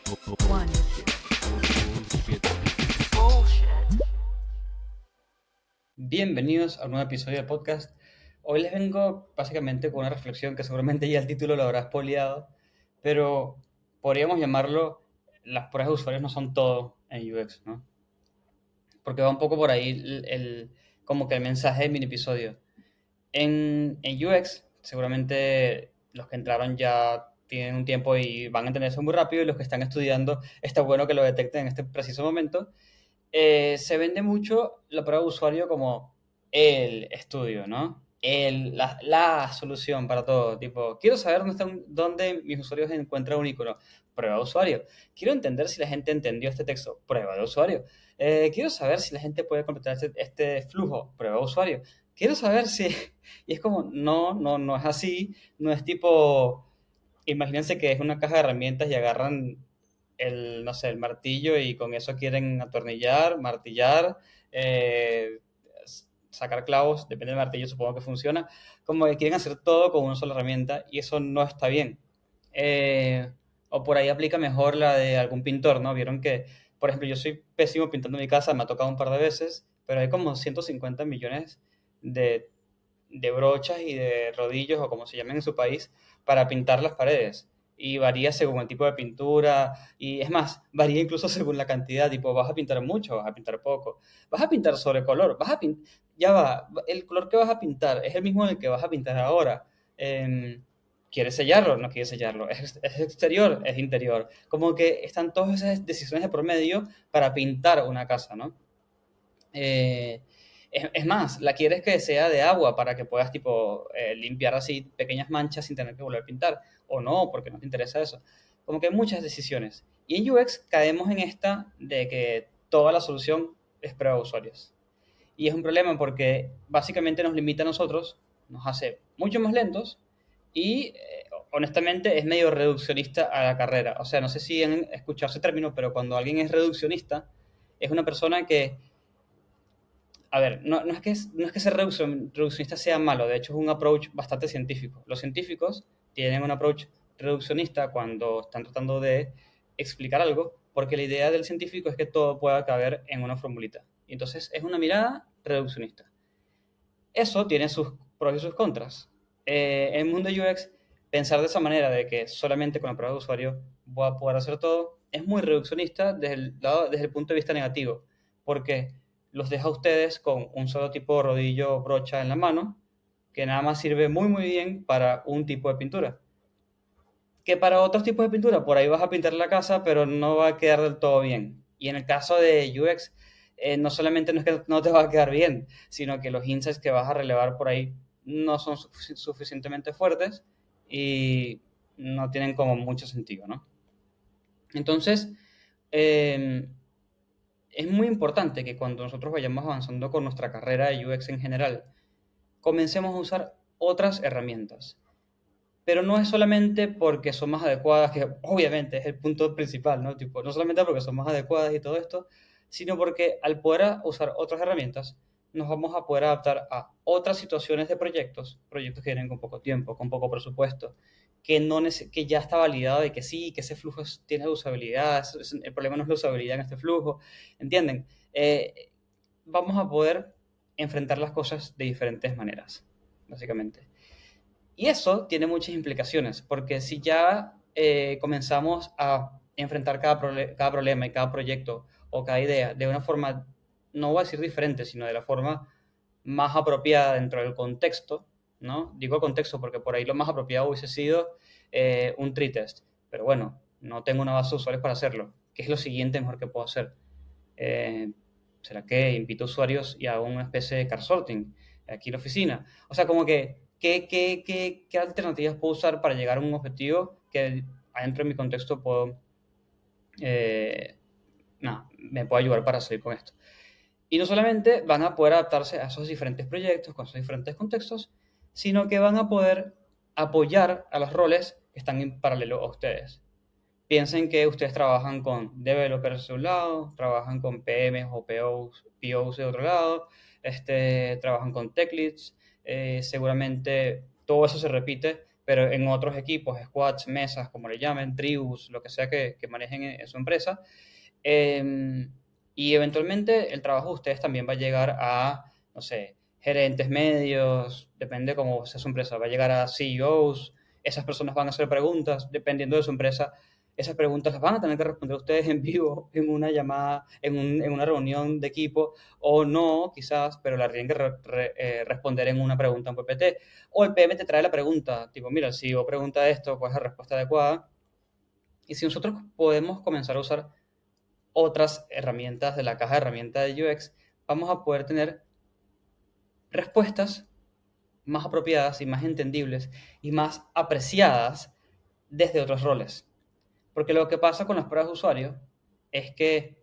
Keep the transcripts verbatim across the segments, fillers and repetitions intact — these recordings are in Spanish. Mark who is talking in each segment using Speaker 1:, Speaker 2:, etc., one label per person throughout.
Speaker 1: One.
Speaker 2: Bienvenidos a un nuevo episodio del podcast. Hoy les vengo básicamente con una reflexión que seguramente ya el título lo habrá spoileado, pero podríamos llamarlo las pruebas de usuarios no son todo en U X, ¿no? Porque va un poco por ahí el, el- como que el mensaje del mini episodio. En, en U X, seguramente los que entraron ya tienen un tiempo y van a entender eso muy rápido, y los que están estudiando, está bueno que lo detecten en este preciso momento. Eh, se vende mucho la prueba de usuario como el estudio, ¿no? El, la, la solución para todo. Tipo, quiero saber dónde, están, dónde mis usuarios encuentran un icono. Prueba de usuario. Quiero entender si la gente entendió este texto. Prueba de usuario. Eh, quiero saber si la gente puede completar este, este flujo. Prueba de usuario. Quiero saber si... Y es como, no, no, no es así. No es tipo... Imagínense que es una caja de herramientas y agarran el, no sé, el martillo y con eso quieren atornillar, martillar, eh, sacar clavos, depende del martillo, supongo que funciona, como que quieren hacer todo con una sola herramienta y eso no está bien. Eh, o por ahí aplica mejor la de algún pintor, ¿no? Vieron que, por ejemplo, yo soy pésimo pintando mi casa, me ha tocado un par de veces, pero hay como ciento cincuenta millones de, de brochas y de rodillos, o como se llaman en su país, para pintar las paredes. Y varía según el tipo de pintura, y es más, varía incluso según la cantidad, tipo, vas a pintar mucho, vas a pintar poco, vas a pintar sobre color, vas a pintar, ya va, el color que vas a pintar es el mismo en el que vas a pintar ahora. Eh, ¿Quieres sellarlo? No quieres sellarlo. ¿Es, es exterior? Es interior. Como que están todas esas decisiones de por medio para pintar una casa, ¿no? Eh, es, es más, la quieres que sea de agua para que puedas tipo eh, limpiar así pequeñas manchas sin tener que volver a pintar, o no, porque no te interesa eso. Como que hay muchas decisiones. Y en U X caemos en esta de que toda la solución es prueba de usuarios. Y es un problema porque básicamente nos limita a nosotros, nos hace mucho más lentos y eh, honestamente es medio reduccionista a la carrera. O sea, no sé si han escuchado ese término, pero cuando alguien es reduccionista, es una persona que a ver, no, no es que, no es que ser reduccion- reduccionista sea malo, de hecho es un approach bastante científico. Los científicos tienen un approach reduccionista cuando están tratando de explicar algo, porque la idea del científico es que todo pueda caber en una formulita. Y entonces es una mirada reduccionista. Eso tiene sus pros y sus contras. Eh, en el mundo U X, pensar de esa manera, de que solamente con la prueba de usuario voy a poder hacer todo, es muy reduccionista desde el, lado, desde el punto de vista negativo, porque los deja a ustedes con un solo tipo de rodillo o brocha en la mano, que nada más sirve muy muy bien para un tipo de pintura. Que para otros tipos de pintura, por ahí vas a pintar la casa, pero no va a quedar del todo bien. Y en el caso de U X, eh, no solamente no es que no te va a quedar bien, sino que los insights que vas a relevar por ahí no son sufic- suficientemente fuertes y no tienen como mucho sentido, ¿no? Entonces, eh, es muy importante que cuando nosotros vayamos avanzando con nuestra carrera de U X en general, comencemos a usar otras herramientas. Pero no es solamente porque son más adecuadas, que obviamente es el punto principal, ¿no? Tipo, no solamente porque son más adecuadas y todo esto, sino porque al poder usar otras herramientas, nos vamos a poder adaptar a otras situaciones de proyectos, proyectos que vienen con poco tiempo, con poco presupuesto, que, no nece- que ya está validado de que sí, que ese flujo es- tiene usabilidad, es- es- el problema no es la usabilidad en este flujo, ¿entienden? Eh, vamos a poder enfrentar las cosas de diferentes maneras, básicamente. Y eso tiene muchas implicaciones, porque si ya eh, comenzamos a enfrentar cada, proble- cada problema y cada proyecto o cada idea de una forma, no voy a decir diferente, sino de la forma más apropiada dentro del contexto, ¿no? Digo contexto porque por ahí lo más apropiado hubiese sido eh, un tree test, pero bueno, no tengo una base de usuarios para hacerlo. ¿Qué es lo siguiente mejor que puedo hacer? Eh, ¿Será que invito usuarios y hago una especie de car sorting aquí en la oficina? O sea, como que, ¿qué, qué, qué, qué alternativas puedo usar para llegar a un objetivo que adentro de mi contexto puedo, eh, no, me puede ayudar para salir con esto? Y no solamente van a poder adaptarse a esos diferentes proyectos, con esos diferentes contextos, sino que van a poder apoyar a los roles que están en paralelo a ustedes. Piensen que ustedes trabajan con developers de un lado, trabajan con P Ms o P Os, P Os de otro lado, este, trabajan con tech leads, eh, seguramente todo eso se repite pero en otros equipos, squads, mesas, como le llamen, tribus, lo que sea que, que manejen en, en su empresa. Eh, y eventualmente el trabajo de ustedes también va a llegar a, no sé, gerentes medios, depende cómo sea su empresa, va a llegar a C E Os, esas personas van a hacer preguntas, dependiendo de su empresa, esas preguntas las van a tener que responder ustedes en vivo, en una llamada, en, un, en una reunión de equipo, o no, quizás, pero la tienen que re, re, eh, responder en una pregunta en P P T, o el P M te trae la pregunta, tipo, mira, si yo pregunta esto, ¿cuál es la respuesta adecuada? Y si nosotros podemos comenzar a usar otras herramientas de la caja de herramientas de U X, vamos a poder tener respuestas más apropiadas y más entendibles y más apreciadas desde otros roles. Porque lo que pasa con las pruebas de usuario es que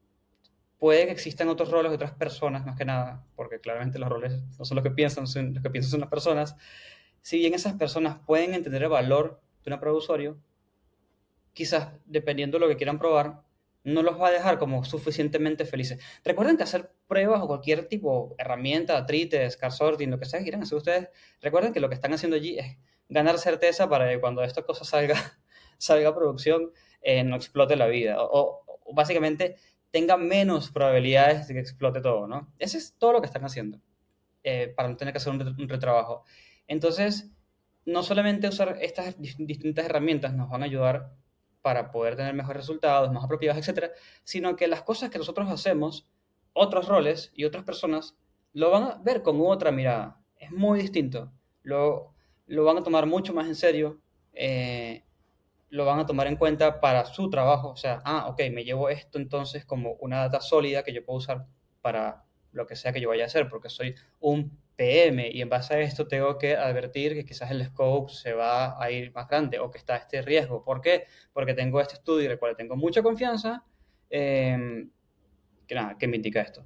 Speaker 2: puede que existan otros roles de otras personas, más que nada, porque claramente los roles no son los que piensan, son los que piensan son las personas. Si bien esas personas pueden entender el valor de una prueba de usuario, quizás, dependiendo de lo que quieran probar, no los va a dejar como suficientemente felices. Recuerden que hacer pruebas o cualquier tipo, herramienta, trites, card sorting, lo que sea que quieran hacer ustedes, recuerden que lo que están haciendo allí es ganar certeza para que cuando esta cosa salga, salga a producción, eh, no explote la vida. O, o, básicamente tenga menos probabilidades de que explote todo, ¿no? Eso es todo lo que están haciendo, eh, para no tener que hacer un, un retrabajo. Entonces, no solamente usar estas distintas herramientas nos van a ayudar para poder tener mejores resultados, más apropiados, etcétera, sino que las cosas que nosotros hacemos, otros roles y otras personas lo van a ver con otra mirada. Es muy distinto. Lo, lo van a tomar mucho más en serio, eh, lo van a tomar en cuenta para su trabajo. O sea, ah, ok, me llevo esto entonces como una data sólida que yo puedo usar para lo que sea que yo vaya a hacer, porque soy un P M y en base a esto tengo que advertir que quizás el scope se va a ir más grande o que está este riesgo. ¿Por qué? Porque tengo este estudio del cual tengo mucha confianza, eh, que nada, que me indica esto.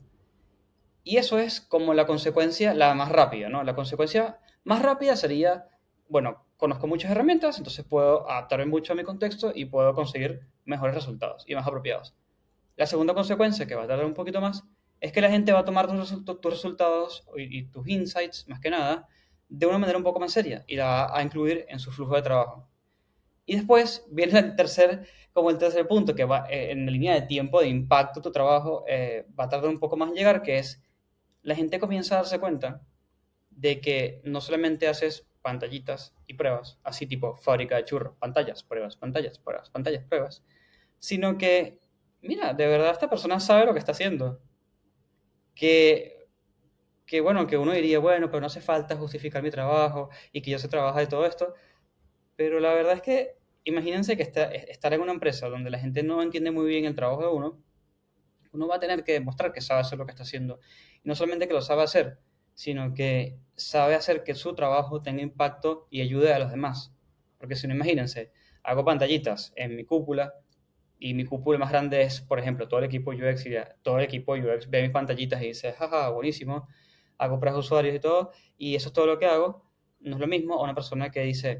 Speaker 2: Y eso es como la consecuencia, la más rápida, ¿no? La consecuencia más rápida sería, bueno, conozco muchas herramientas, entonces puedo adaptarme mucho a mi contexto y puedo conseguir mejores resultados y más apropiados. La segunda consecuencia, que va a tardar un poquito más, es que la gente va a tomar tus, result tus resultados y, y, tus insights, más que nada, de una manera un poco más seria y la va a incluir en su flujo de trabajo. Y después viene el tercer, como el tercer punto, que va eh, en la línea de tiempo, de impacto, tu trabajo eh, va a tardar un poco más en llegar, que es la gente comienza a darse cuenta de que no solamente haces pantallitas y pruebas, así tipo fábrica de churros, pantallas, pruebas, pantallas, pruebas, pantallas, pruebas, sino que, mira, de verdad esta persona sabe lo que está haciendo. Que, que bueno, que uno diría, bueno, pero no hace falta justificar mi trabajo y que yo sé trabajar de todo esto, pero la verdad es que imagínense que está, estar en una empresa donde la gente no entiende muy bien el trabajo de uno, uno va a tener que demostrar que sabe hacer lo que está haciendo. Y no solamente que lo sabe hacer, sino que sabe hacer que su trabajo tenga impacto y ayude a los demás. Porque si no, imagínense, hago pantallitas en mi cúpula y mi cúpula más grande es, por ejemplo, todo el equipo U X y todo el equipo U X ve mis pantallitas y dice, jaja, buenísimo, hago para usuarios y todo, y eso es todo lo que hago. No es lo mismo a una persona que dice,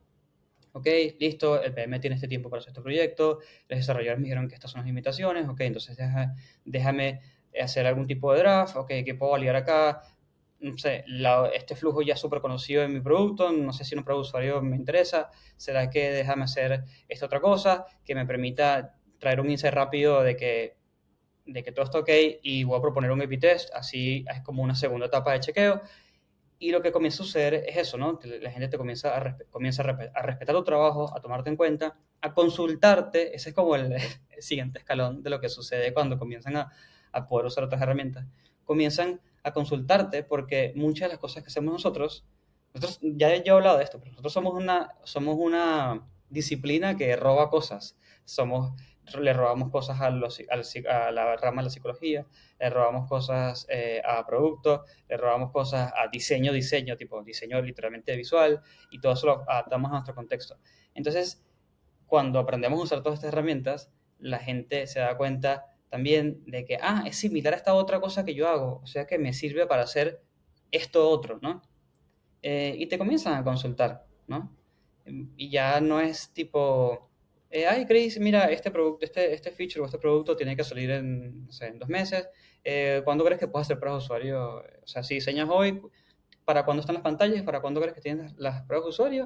Speaker 2: ok, listo, el P M tiene este tiempo para hacer este proyecto, los desarrolladores me dijeron que estas son las limitaciones, ok, entonces deja, déjame hacer algún tipo de draft, ok, ¿qué puedo validar acá? No sé, la, este flujo ya es súper conocido en mi producto, no sé si un producto usuario me interesa, será que déjame hacer esta otra cosa que me permita traer un insight rápido de que, de que todo está ok y voy a proponer un A B test, así es como una segunda etapa de chequeo. Y lo que comienza a suceder es eso, ¿no? La gente te comienza a, comienza a, a respetar tu trabajo, a tomarte en cuenta, a consultarte. Ese es como el, el siguiente escalón de lo que sucede cuando comienzan a, a poder usar otras herramientas. Comienzan a consultarte porque muchas de las cosas que hacemos nosotros, nosotros ya yo he hablado de esto, pero nosotros somos una, somos una disciplina que roba cosas. Somos, le robamos cosas a, los, a la rama de la psicología, le robamos cosas eh, a productos, le robamos cosas a diseño, diseño, tipo diseño literalmente visual, y todo eso lo adaptamos a nuestro contexto. Entonces, cuando aprendemos a usar todas estas herramientas, la gente se da cuenta también de que, ah, es similar a esta otra cosa que yo hago, o sea que me sirve para hacer esto otro, ¿no? Eh, y te comienzan a consultar, ¿no? Y ya no es tipo, eh, ay, Chris, mira, este producto, este, este feature o este producto tiene que salir en, no sé, en dos meses. Eh, ¿cuándo crees que puedas hacer pruebas de usuario? O sea, si diseñas hoy, ¿para cuándo están las pantallas? ¿Para cuándo crees que tienes las pruebas de usuario?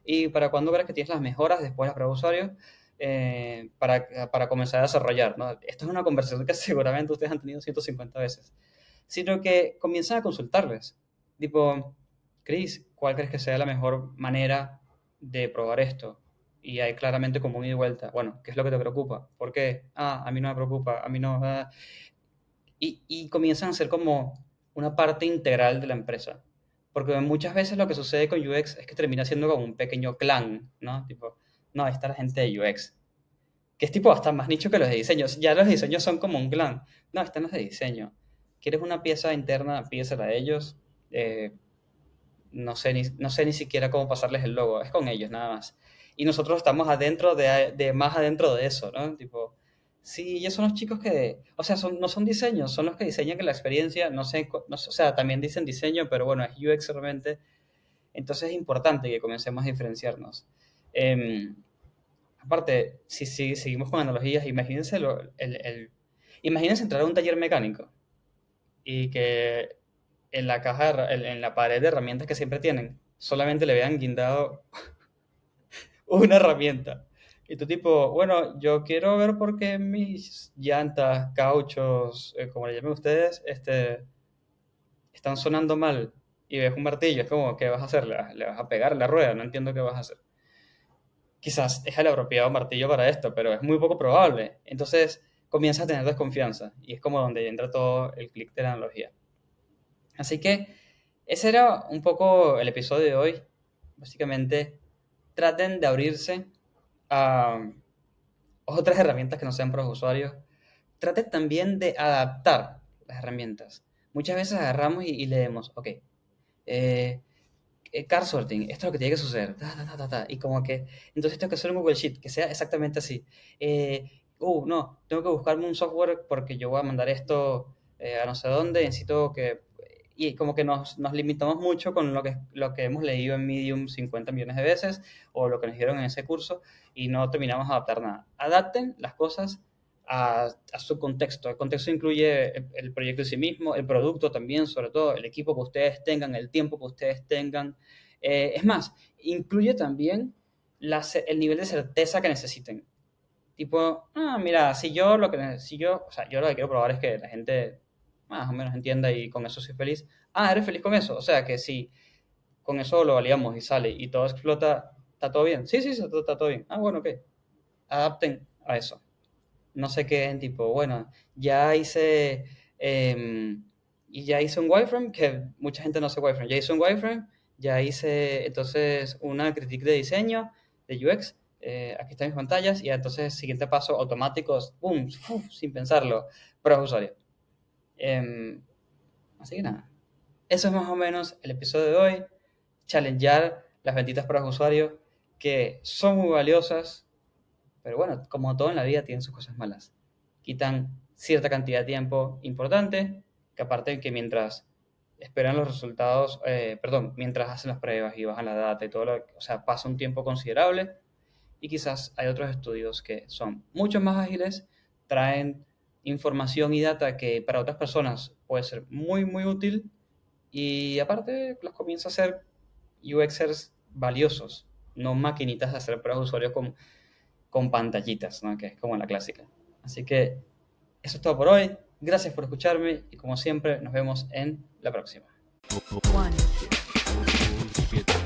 Speaker 2: ¿Y para cuándo crees que tienes las mejoras después de las pruebas de usuario eh, para, para comenzar a desarrollar? ¿No? Esto es una conversación que seguramente ustedes han tenido ciento cincuenta veces. Sino que comienzan a consultarles. Tipo, Chris, ¿cuál crees que sea la mejor manera de probar esto? Y hay claramente como un ida y vuelta. Bueno, ¿qué es lo que te preocupa? ¿Por qué? Ah, a mí no me preocupa, a mí no... ah. Y, y comienzan a ser como una parte integral de la empresa. Porque muchas veces lo que sucede con U X es que termina siendo como un pequeño clan, ¿no? Tipo, no, ahí está la gente de U X, que es tipo hasta más nicho que los de diseño. Ya los diseños son como un clan. No, están los de diseño. ¿Quieres una pieza interna? Pídesela a ellos. Eh, no sé, ni, no sé ni siquiera cómo pasarles el logo. Es con ellos, nada más. Y nosotros estamos adentro de, de más adentro de eso, ¿no? Tipo, sí, ellos son los chicos que, o sea, son, no son diseños, son los que diseñan que la experiencia, no sé, no sé, o sea, también dicen diseño, pero bueno, es U X realmente. Entonces es importante que comencemos a diferenciarnos. Eh, Aparte, si, si seguimos con analogías, imagínense, lo- el, el- imagínense entrar a un taller mecánico y que en la caja, de herra- en, en la pared de herramientas que siempre tienen, solamente le vean guindado una herramienta. Y tú tipo, bueno, yo quiero ver por qué mis llantas, cauchos, eh, como le llamen ustedes, este, están sonando mal. Y ves un martillo, es como, ¿qué vas a hacer? ¿Le, vas le vas a pegar la rueda? No entiendo qué vas a hacer. Quizás es el apropiado martillo para esto, pero es muy poco probable. Entonces comienzas a tener desconfianza y es como donde entra todo el clic de la analogía. Así que ese era un poco el episodio de hoy. Básicamente, traten de abrirse a otras herramientas que no sean para los usuarios. Traten también de adaptar las herramientas. Muchas veces agarramos y, y leemos, ok, eh, eh, car sorting, esto es lo que tiene que suceder, ta, ta, ta, ta, ta, y como que, entonces tengo que hacer un Google Sheet, que sea exactamente así. Eh, uh, no, tengo que buscarme un software porque yo voy a mandar esto eh, a no sé dónde, necesito que... Y como que nos, nos limitamos mucho con lo que, lo que hemos leído en Medium cincuenta millones de veces o lo que nos dijeron en ese curso y no terminamos a adaptar nada. Adapten las cosas a, a su contexto. El contexto incluye el, el proyecto en sí mismo, el producto también, sobre todo, el equipo que ustedes tengan, el tiempo que ustedes tengan. Eh, es más, incluye también la, el nivel de certeza que necesiten. Tipo, ah, mira, si yo lo que si yo, o sea, yo lo que quiero probar es que la gente más o menos entienda y con eso soy feliz. Ah, ¿eres feliz con eso? O sea, que si con eso lo validamos y sale y todo explota, ¿está todo bien? Sí, sí, está, está todo bien. Ah, bueno, ok. Adapten a eso. No se queden tipo, bueno, ya hice eh, y ya hice un wireframe, que mucha gente no hace wireframe, ya hice un wireframe, ya hice entonces una crítica de diseño, de U X, eh, aquí están mis pantallas, y entonces siguiente paso, automáticos, boom, ¡fuf! Sin pensarlo, pruebas de usuario. Eh, Así que nada, eso es más o menos el episodio de hoy, challengear las benditas pruebas de usuario, que son muy valiosas, pero bueno, como todo en la vida, tienen sus cosas malas. Quitan cierta cantidad de tiempo importante, que aparte de que mientras esperan los resultados, eh, perdón, mientras hacen las pruebas y bajan la data y todo, lo, o sea, pasa un tiempo considerable. Y quizás hay otros estudios que son mucho más ágiles, traen información y data que para otras personas puede ser muy, muy útil y aparte los comienza a hacer UXers valiosos, no maquinitas de hacer pruebas de usuarios con con pantallitas, ¿no? Que es como la clásica. Así que eso es todo por hoy. Gracias por escucharme y como siempre nos vemos en la próxima.
Speaker 1: One.